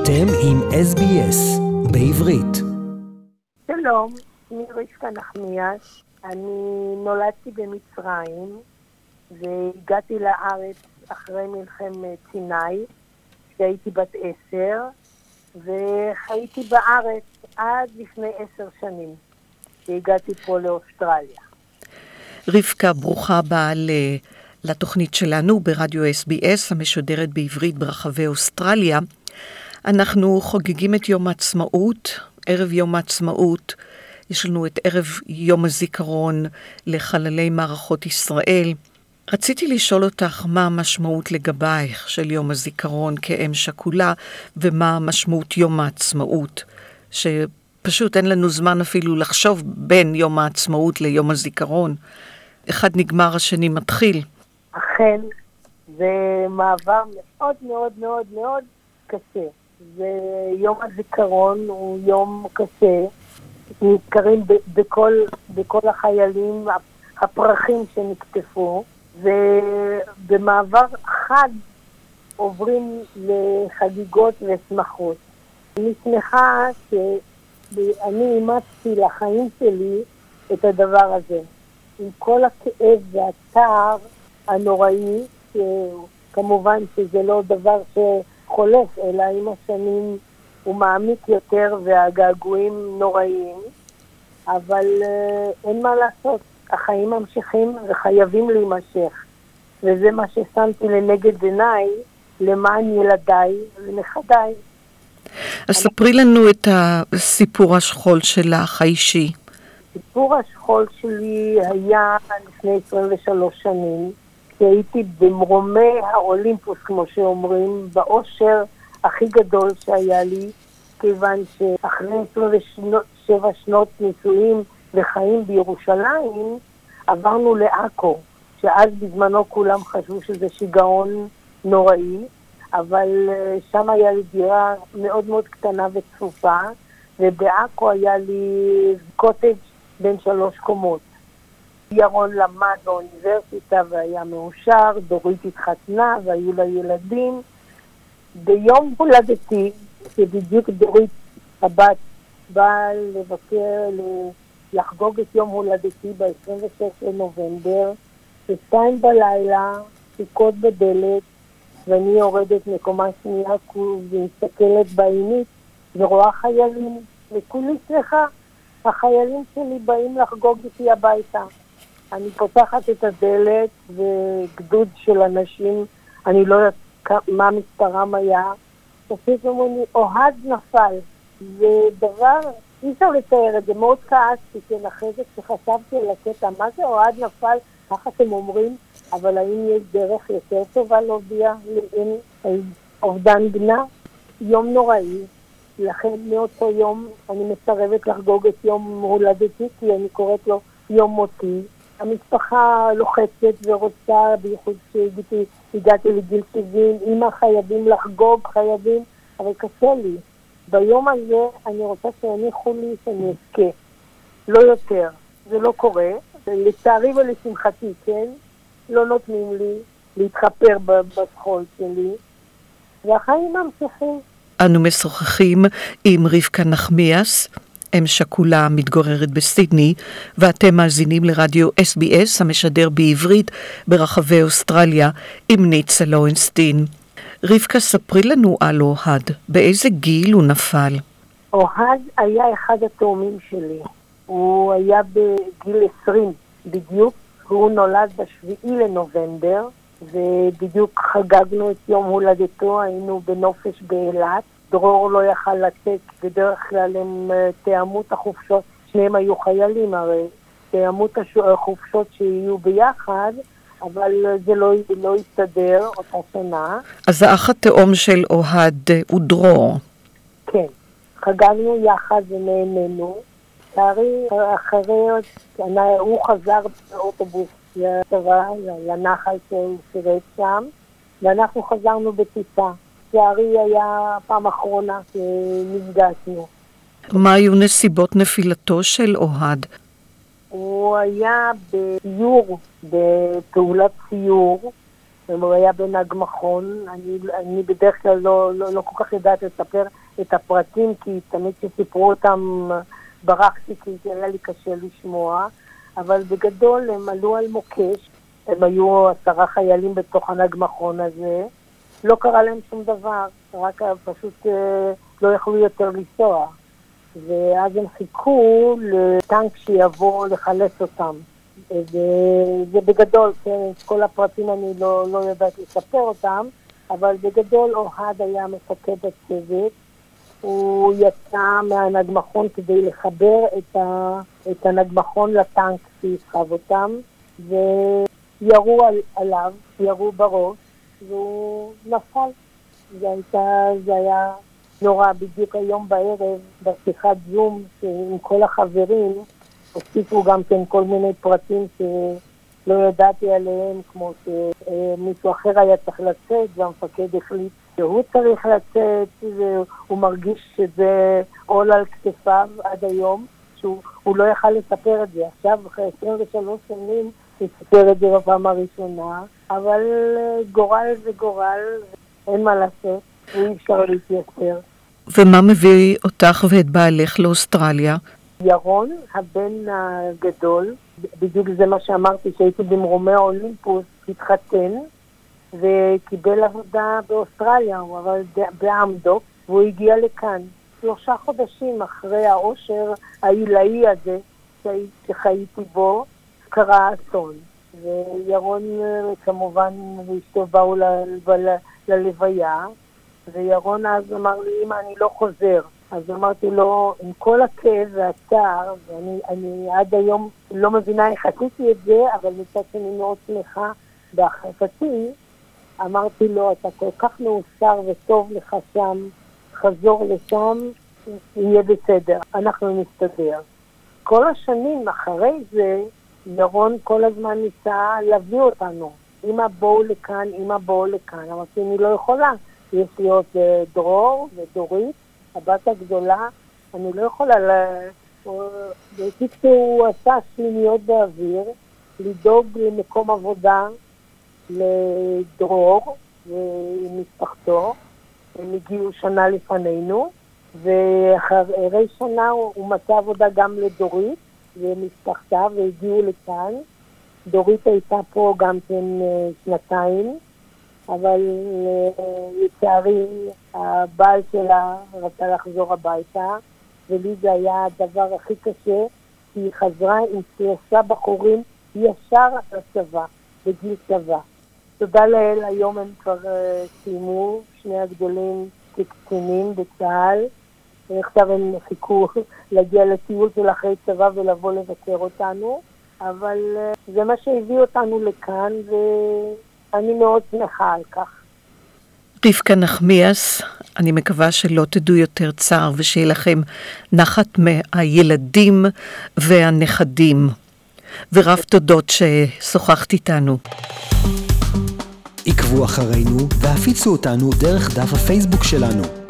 אתם עם SBS בעברית. שלום, אני רבקה נחמיאס. אני נולדתי במצרים והגעתי לארץ אחרי מלחמת סיני כשהייתי בת 10, וחייתי בארץ עד לפני 10 שנים שהגעתי פה לאוסטרליה. רבקה, ברוכה הבאה לתוכנית שלנו ברדיו SBS המשודרת בעברית ברחבי אוסטרליה. אנחנו חוגגים את יום העצמאות, ערב יום העצמאות. יש לנו את ערב יום הזיכרון לחללי מערכות ישראל. רציתי לשאול אותך מה המשמעות לגבייך של יום הזיכרון כאם שכולה, ומה משמעות יום העצמאות, שפשוט אין לנו זמן אפילו לחשוב בין יום העצמאות ליום הזיכרון. אחד נגמר, השני מתחיל. אכן, זה מעבר מאוד מאוד מאוד מאוד קשה. ויום הזיכרון הוא יום קשה. נזכרים בכל החיילים, הפרחים שנקטפו, ובמעבר חד עוברים לחגיגות ושמחות. אני שמחה שאני אימצתי לחיים שלי את הדבר הזה. עם כל הכאב והצער הנוראי, כמובן שזה לא דבר שחולף, אלא עם השנים הוא מעמיק יותר והגעגועים נוראיים, אבל אין מה לעשות, החיים ממשיכים וחייבים להימשך, וזה מה ששמתי לנגד עיניי למען ילדיי ונכדיי. אז ספרי לנו את הסיפור השכול שלך האישי. סיפור השכול שלי היה לפני 23 שנים, כשהייתי במרומי האולימפוס, כמו שאומרים, באושר הכי גדול שהיה לי, כיוון שאחרי 27 שנות נישואים וחיים בירושלים, עברנו לעכו, שאז בזמנו כולם חשבו שזה שיגעון נוראי, אבל שם היה לי דירה מאוד מאוד קטנה וצפופה, ובעכו היה לי קוטג' בין 3 קומות. ירון למד באוניברסיטה והיה מאושר, דורית התחתנה והיו לה ילדים. ביום הולדתי, שבדיוק דורית הבת באה לחגוג את יום הולדתי ב-26 לנובמבר, ב-2 בלילה, דפיקות בדלת, ואני יורדת מקומה שנייה ומסתכלת בעינית ורואה חיילים, וכולי שמחה. החיילים שלי באים לחגוג איתי הביתה. אני פותחת את הדלת וגדוד של אנשים, אני לא יודעת מה מספרם היה, פשוט אומרים לי, אוהד נפל. זה דבר, אי אפשר לתאר את זה, מאוד כעסתי, כן, אחרי זה כשחשבתי על הקטע, מה זה אוהד נפל? ככה אתם אומרים, אבל האם יש דרך יותר טובה להודיע אובדן בנה? יום נוראי. לכן מאותו יום אני מסרבת לחגוג את יום הולדתי, כי אני קוראת לו יום מותי. המשפחה לוחצת ורוצה, בייחוד שהגעתי לגיל 70, אמא חייבים לחגוג, חייבים, אבל קשה לי. ביום הזה אני רוצה שיניחו לי שאני אזכה. לא יותר. זה לא קורה. לצערי ולשמחתי, כן? לא נותנים לי להתחפר בשכול שלי. והחיים ממשיכים. אנו משוחחים עם רבקה נחמיאס, אם שכולה מתגוררת בסידני, ואתם מאזינים לרדיו SBS המשדר בעברית ברחבי אוסטרליה עם ניצה לוינסטין. רבקה, ספרי לנו על אוהד, באיזה גיל הוא נפל? אוהד היה אחד התאומים שלי, הוא היה בגיל 20 בדיוק, הוא נולד ב7 לנובמבר, ובדיוק חגגנו את יום הולדתו, היינו בנופש באילת. דרור לא יכל לצאת, בדרך כלל הם תאמו את החופשות, שניהם היו חיילים הרי, תאמו את החופשות שיהיו ביחד, אבל זה לא יסתדר אותה שנה. אז האח התאום של אוהד הוא דרור. כן, חגגנו יחד ונהנינו. אחרי, הוא חזר באוטובוס לנחל שהוא שירת שם, ואנחנו חזרנו בטיסה. צערי היה פעם אחרונה שנפגשנו. מה היו נסיבות נפילתו של אוהד? הוא היה בסיור, בפעולת סיור, הוא היה בנהג מכון. אני בדרך כלל לא כל כך יודעת לספר את הפרטים, כי תמיד שסיפרו אותם ברחתי, כי זה היה לי קשה לשמוע. אבל בגדול הם עלו על מוקש, הם היו 10 חיילים בתוך הנהג מכון הזה, לא קרה להם שום דבר, רק פשוט לא יכלו יותר לנסוע. ואז הם חיכו לטנק שיבוא לחלץ אותם. זה בגדול, כן, כל הפרטים אני לא יודעת לספר אותם, אבל בגדול אוהד היה מפקד הצוות, הוא יצא מהנהג מכון כדי לחבר את הנהג מכון לטנק שיסחב אותם, וירו עליו, ירו בראש, והוא נפל. זה היה נורא. בדיוק היום בערב, בשיחת זום עם כל החברים, הוסיפו גם כן כל מיני פרטים שלא ידעתי עליהם, כמו שמישהו אחר היה צריך לצאת, והמפקד החליט שהוא צריך לצאת, והוא מרגיש שזה עול על כתפיו עד היום, שהוא לא יכל לספר את זה. עכשיו, אחרי 23 שנים, הוא ספר את זה בפעם הראשונה, אבל גורל זה גורל, אין מה לעשות, אי אפשר להתייסר. ומה מביא אותך ואת בעלך לאוסטרליה? ירון, הבן הגדול, בדיוק זה מה שאמרתי, שהייתי במרומי האולימפוס, התחתן וקיבל עבודה באוסטרליה, הוא עבד באמדוק, והוא הגיע לכאן. 3 חודשים אחרי האושר העילאי הזה שחייתי בו, קרה אסון. וירון כמובן ואשתו באו ללוויה, וירון אז אמר לי, אמא, אני לא חוזר. אז אמרתי לו, עם כל הכאב והצער, ואני עד היום לא מבינה איך עשיתי את זה, אבל מצד שני מאוד שמחה בהחלטתי, אמרתי לו, אתה כל כך מאושר וטוב לך שם, חזור לשם, יהיה בסדר, אנחנו נסתדר. כל השנים אחרי זה, ירון כל הזמן ניסה להביא אותנו. אמא בואו לכאן, אמא בואו לכאן. אמרתי, אני לא יכולה. יש לי עוד דרור ודורית, הבת הגדולה, אני לא יכולה הוא עשה שמיניות באוויר, לדאוג למקום עבודה לדרור ועם משפחתו. הם הגיעו שנה לפנינו, ואחרי שנה הוא מצא עבודה גם לדורית ומשפחתה, והגיעו לכאן. דורית הייתה פה גם כן 2 אבל לצערי הבעל שלה רצה לחזור הביתה, ולי זה היה הדבר הכי קשה, כי היא חזרה עם 3 בחורים ישר לצבא, בגיל צבא. תודה לאל, היום הם כבר סיימו, 2 הגדולים כקצינים בצה"ל, ועכשיו הם חיכו להגיע לטיול של אחרי צבא ולבוא לבקר אותנו, אבל זה מה שהביא אותנו לכאן, ואני מאוד שמחה על כך. רבקה נחמיאס, אני מקווה שלא תדעו יותר צער ושיהיה לכם נחת מהילדים והנכדים. ורב תודות ששוחחת איתנו. עקבו אחרינו והפיצו אותנו דרך דף הפייסבוק שלנו.